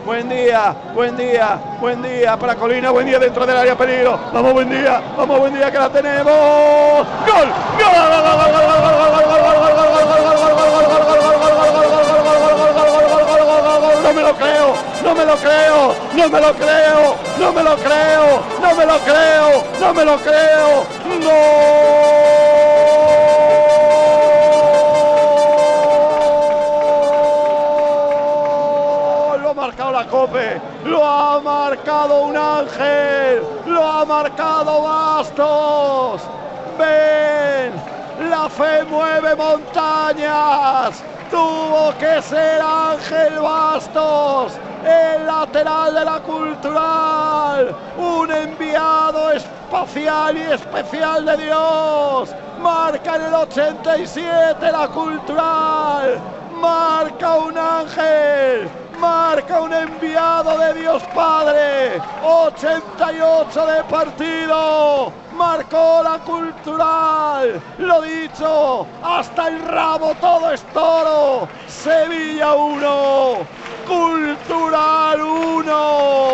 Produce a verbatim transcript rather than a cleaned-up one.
buen día, buen día, buen día para Colina, buen día dentro del área, peligro, vamos, buen día, vamos, buen día que la tenemos, ¡gol! No me lo creo, no me lo creo, no me lo creo, no me lo creo, no me lo creo, no me lo creo, ¡gol! Lo ha marcado la Cope, lo ha marcado un ángel, lo ha marcado Bastos. Ven, la fe mueve montañas. Tuvo que ser Ángel Bastos, el lateral de la Cultural, un enviado espacial y especial de Dios. Marca en el ochenta y siete la Cultural, marca un ángel, marca un enviado de Dios Padre. ochenta y ocho de partido, marcó la Cultural, lo dicho, hasta el rabo todo es toro. Sevilla uno, Cultural uno.